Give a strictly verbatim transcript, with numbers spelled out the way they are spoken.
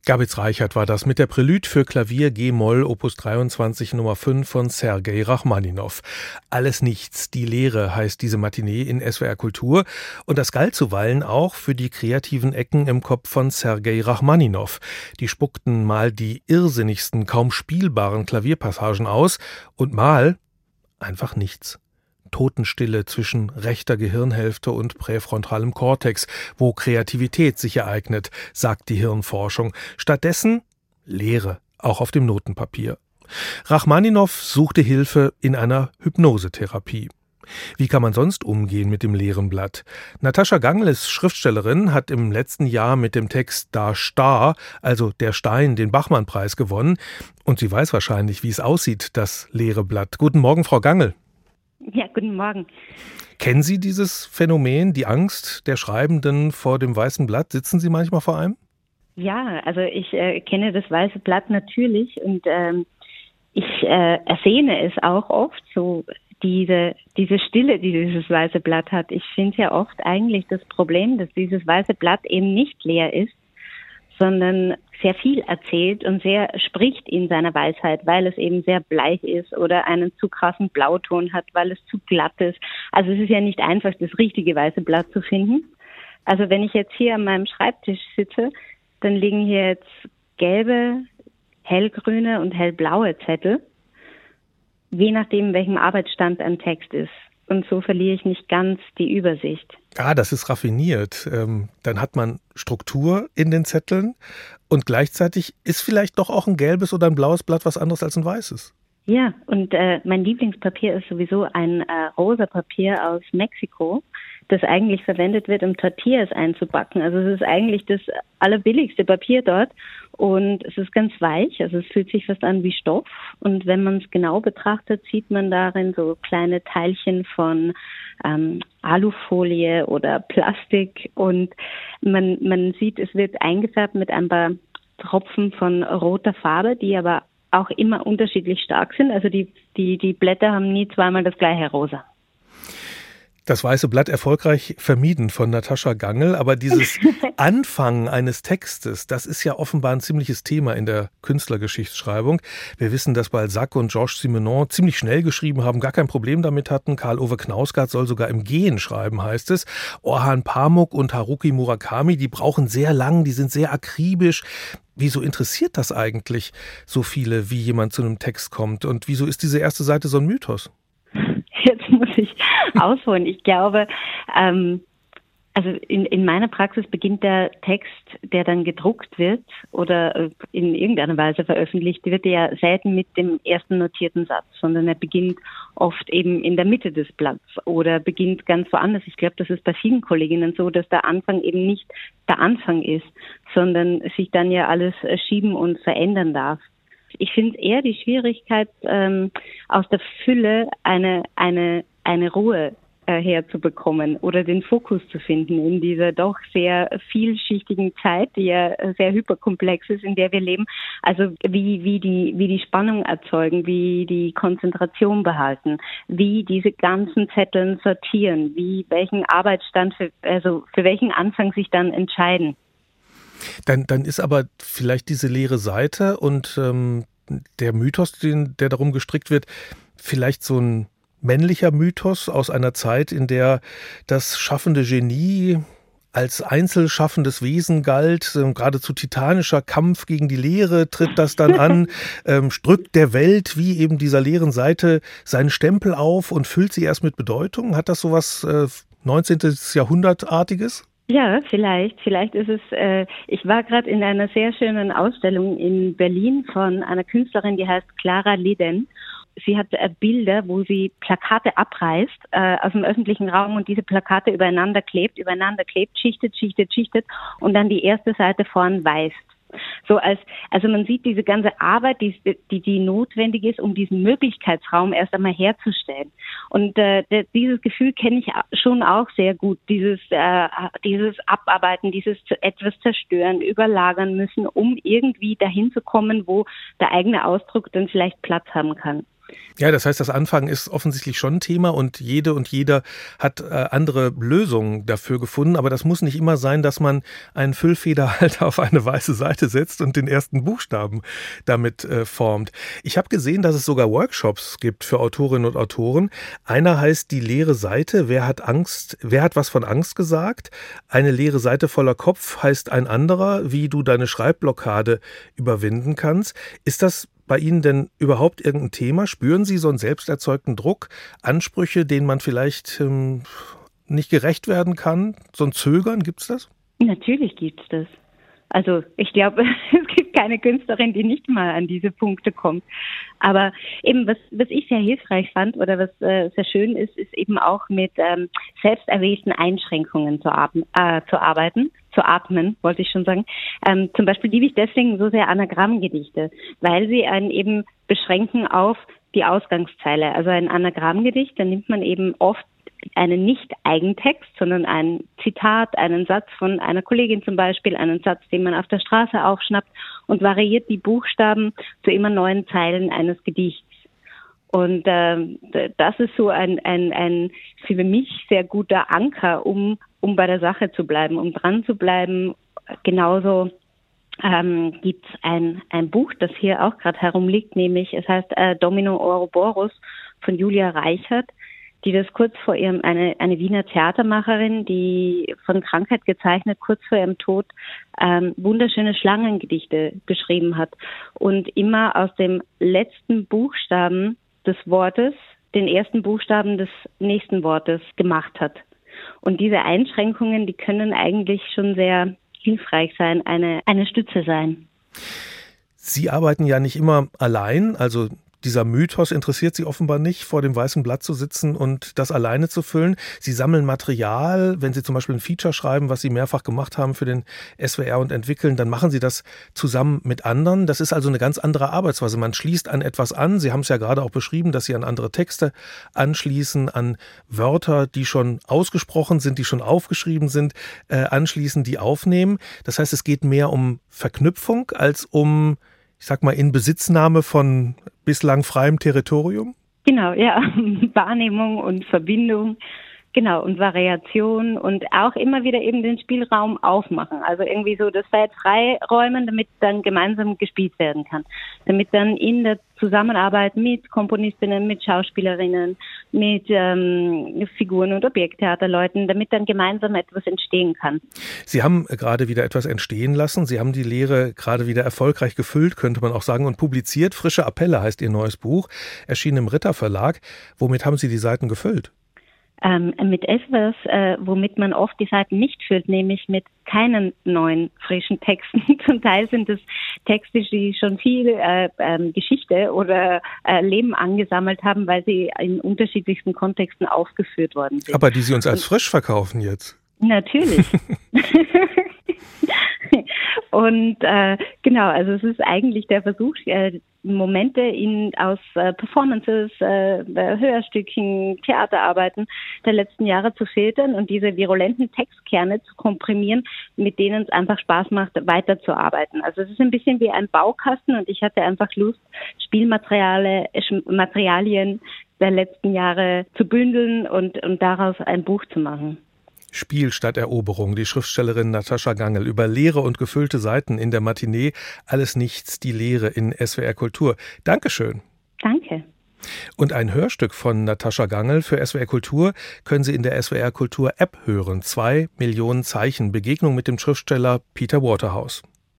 Gabitz Reichert war das mit der Prälude für Klavier G-Moll Opus dreiundzwanzig Nummer fünf von Sergei Rachmaninow. Alles nichts, die Lehre heißt diese Matinee in S W R Kultur. Und das galt zuweilen auch für die kreativen Ecken im Kopf von Sergei Rachmaninow. Die spuckten mal die irrsinnigsten, kaum spielbaren Klavierpassagen aus und mal einfach nichts. Totenstille zwischen rechter Gehirnhälfte und präfrontalem Kortex, wo Kreativität sich ereignet, sagt die Hirnforschung. Stattdessen Leere, auch auf dem Notenpapier. Rachmaninow suchte Hilfe in einer Hypnosetherapie. Wie kann man sonst umgehen mit dem leeren Blatt? Natascha Gangl ist Schriftstellerin, hat im letzten Jahr mit dem Text Da Star, also Der Stein, den Bachmann-Preis gewonnen. Und sie weiß wahrscheinlich, wie es aussieht, das leere Blatt. Guten Morgen, Frau Gangl. Ja, guten Morgen. Kennen Sie dieses Phänomen, die Angst der Schreibenden vor dem weißen Blatt? Sitzen Sie manchmal vor einem? Ja, also ich äh, kenne das weiße Blatt natürlich und ähm, ich äh, ersehne es auch oft, so diese, diese Stille, die dieses weiße Blatt hat. Ich finde ja oft eigentlich das Problem, dass dieses weiße Blatt eben nicht leer ist, sondern sehr viel erzählt und sehr spricht in seiner Weisheit, weil es eben sehr bleich ist oder einen zu krassen Blauton hat, weil es zu glatt ist. Also es ist ja nicht einfach, das richtige weiße Blatt zu finden. Also wenn ich jetzt hier an meinem Schreibtisch sitze, dann liegen hier jetzt gelbe, hellgrüne und hellblaue Zettel, je nachdem, welchem Arbeitsstand ein Text ist. Und so verliere ich nicht ganz die Übersicht. Ah, das ist raffiniert. Ähm, dann hat man Struktur in den Zetteln und gleichzeitig ist vielleicht doch auch ein gelbes oder ein blaues Blatt was anderes als ein weißes. Ja, und äh, mein Lieblingspapier ist sowieso ein äh, rosa Papier aus Mexiko, das eigentlich verwendet wird, um Tortillas einzubacken. Also es ist eigentlich das allerbilligste Papier dort und es ist ganz weich, also es fühlt sich fast an wie Stoff. Und wenn man es genau betrachtet, sieht man darin so kleine Teilchen von ähm, Alufolie oder Plastik und man, man sieht, es wird eingefärbt mit ein paar Tropfen von roter Farbe, die aber auch immer unterschiedlich stark sind. Also die, die, die Blätter haben nie zweimal das gleiche Rosa. Das weiße Blatt erfolgreich vermieden von Natascha Gangl, aber dieses Anfangen eines Textes, das ist ja offenbar ein ziemliches Thema in der Künstlergeschichtsschreibung. Wir wissen, dass Balzac und Georges Simenon ziemlich schnell geschrieben haben, gar kein Problem damit hatten. Karl Ove Knausgard soll sogar im Gehen schreiben, heißt es. Orhan Pamuk und Haruki Murakami, die brauchen sehr lang, die sind sehr akribisch. Wieso interessiert das eigentlich so viele, wie jemand zu einem Text kommt? Und wieso ist diese erste Seite so ein Mythos? Jetzt muss ich ausholen. Ich glaube, ähm, also in, in meiner Praxis beginnt der Text, der dann gedruckt wird oder in irgendeiner Weise veröffentlicht wird, ja selten mit dem ersten notierten Satz, sondern er beginnt oft eben in der Mitte des Blatts oder beginnt ganz woanders. Ich glaube, das ist bei vielen Kolleginnen so, dass der Anfang eben nicht der Anfang ist, sondern sich dann ja alles schieben und verändern darf. Ich finde eher die Schwierigkeit, ähm, aus der Fülle eine, eine, eine Ruhe äh, herzubekommen oder den Fokus zu finden in dieser doch sehr vielschichtigen Zeit, die ja sehr hyperkomplex ist, in der wir leben. Also wie, wie die, wie die Spannung erzeugen, wie die Konzentration behalten, wie diese ganzen Zetteln sortieren, wie welchen Arbeitsstand, für, also für welchen Anfang sich dann entscheiden. Dann, dann ist aber vielleicht diese leere Seite und ähm, der Mythos, den, der darum gestrickt wird, vielleicht so ein männlicher Mythos aus einer Zeit, in der das schaffende Genie als einzelschaffendes Wesen galt, ähm, geradezu titanischer Kampf gegen die Leere tritt das dann an, ähm, drückt der Welt wie eben dieser leeren Seite seinen Stempel auf und füllt sie erst mit Bedeutung. Hat das sowas äh, neunzehnten. Jahrhundertartiges? Ja, vielleicht. Vielleicht ist es, äh, ich war gerade in einer sehr schönen Ausstellung in Berlin von einer Künstlerin, die heißt Clara Liden. Sie hat äh, Bilder, wo sie Plakate abreißt äh, aus dem öffentlichen Raum und diese Plakate übereinander klebt, übereinander klebt, schichtet, schichtet, schichtet und dann die erste Seite vorn weist. So als, also man sieht diese ganze Arbeit, die, die, die notwendig ist, um diesen Möglichkeitsraum erst einmal herzustellen. Und äh, dieses Gefühl kenne ich schon auch sehr gut, dieses, äh, dieses Abarbeiten, dieses etwas zerstören, überlagern müssen, um irgendwie dahin zu kommen, wo der eigene Ausdruck dann vielleicht Platz haben kann. Ja, das heißt, das Anfangen ist offensichtlich schon ein Thema und jede und jeder hat äh, andere Lösungen dafür gefunden. Aber das muss nicht immer sein, dass man einen Füllfederhalter auf eine weiße Seite setzt und den ersten Buchstaben damit äh, formt. Ich habe gesehen, dass es sogar Workshops gibt für Autorinnen und Autoren. Einer heißt die leere Seite. Wer hat Angst? Wer hat was von Angst gesagt? Eine leere Seite voller Kopf heißt ein anderer, wie du deine Schreibblockade überwinden kannst. Ist das bei Ihnen denn überhaupt irgendein Thema? Spüren Sie so einen selbst erzeugten Druck, Ansprüche, denen man vielleicht ähm, nicht gerecht werden kann? So ein Zögern, gibt's das? Natürlich gibt's das. Also ich glaube, es gibt keine Künstlerin, die nicht mal an diese Punkte kommt. Aber eben, was, was ich sehr hilfreich fand oder was äh, sehr schön ist, ist eben auch mit ähm, selbst erwählten Einschränkungen zu, atmen, äh, zu arbeiten, zu atmen, wollte ich schon sagen. Ähm, zum Beispiel liebe ich deswegen so sehr Anagrammgedichte, weil sie einen eben beschränken auf die Ausgangszeile. Also ein Anagrammgedicht, da nimmt man eben oft einen nicht Eigentext, sondern ein Zitat, einen Satz von einer Kollegin zum Beispiel, einen Satz, den man auf der Straße aufschnappt und variiert die Buchstaben zu immer neuen Zeilen eines Gedichts. Und ähm, das ist so ein, ein, ein für mich sehr guter Anker, um, um bei der Sache zu bleiben, um dran zu bleiben. Genauso ähm, gibt es ein, ein Buch, das hier auch gerade herumliegt, nämlich es heißt äh, Domino Ouroboros von Julia Reichert, die das kurz vor ihrem, eine, eine Wiener Theatermacherin, die von Krankheit gezeichnet, kurz vor ihrem Tod ähm, wunderschöne Schlangengedichte geschrieben hat und immer aus dem letzten Buchstaben des Wortes den ersten Buchstaben des nächsten Wortes gemacht hat. Und diese Einschränkungen, die können eigentlich schon sehr hilfreich sein, eine, eine Stütze sein. Sie arbeiten ja nicht immer allein, also dieser Mythos interessiert Sie offenbar nicht, vor dem weißen Blatt zu sitzen und das alleine zu füllen. Sie sammeln Material, wenn Sie zum Beispiel ein Feature schreiben, was Sie mehrfach gemacht haben für den S W R und entwickeln, dann machen Sie das zusammen mit anderen. Das ist also eine ganz andere Arbeitsweise. Man schließt an etwas an. Sie haben es ja gerade auch beschrieben, dass Sie an andere Texte anschließen, an Wörter, die schon ausgesprochen sind, die schon aufgeschrieben sind, äh, anschließen, die aufnehmen. Das heißt, es geht mehr um Verknüpfung als um, ich sag mal, Inbesitznahme von bislang freiem Territorium? Genau, ja. Wahrnehmung und Verbindung, genau, und Variation und auch immer wieder eben den Spielraum aufmachen. Also irgendwie so das Feld freiräumen, damit dann gemeinsam gespielt werden kann. Damit dann in der Zusammenarbeit mit Komponistinnen, mit Schauspielerinnen, mit ähm, Figuren- und Objekttheaterleuten, damit dann gemeinsam etwas entstehen kann. Sie haben gerade wieder etwas entstehen lassen. Sie haben die Lehre gerade wieder erfolgreich gefüllt, könnte man auch sagen, und publiziert. Frische Appelle heißt Ihr neues Buch, erschienen im Ritter Verlag. Womit haben Sie die Seiten gefüllt? Ähm, mit etwas, äh, womit man oft die Seiten nicht füllt, nämlich mit keinen neuen, frischen Texten. Zum Teil sind es Texte, die schon viel äh, ähm, Geschichte oder äh, Leben angesammelt haben, weil sie in unterschiedlichsten Kontexten aufgeführt worden sind. Aber die Sie uns als Und, frisch verkaufen jetzt. Natürlich. Und äh, genau, also es ist eigentlich der Versuch, äh, Momente in, aus äh, Performances, äh, Hörstücken, Theaterarbeiten der letzten Jahre zu filtern und diese virulenten Textkerne zu komprimieren, mit denen es einfach Spaß macht, weiterzuarbeiten. Also es ist ein bisschen wie ein Baukasten und ich hatte einfach Lust, Spielmaterialien Materialien der letzten Jahre zu bündeln und, und daraus ein Buch zu machen. Spiel statt Eroberung, die Schriftstellerin Natascha Gangel über leere und gefüllte Seiten in der Matinee, alles nichts, die Lehre in S W R Kultur. Dankeschön. Danke. Und ein Hörstück von Natascha Gangel für S W R Kultur können Sie in der S W R Kultur App hören. Zwei Millionen Zeichen, Begegnung mit dem Schriftsteller Peter Waterhouse.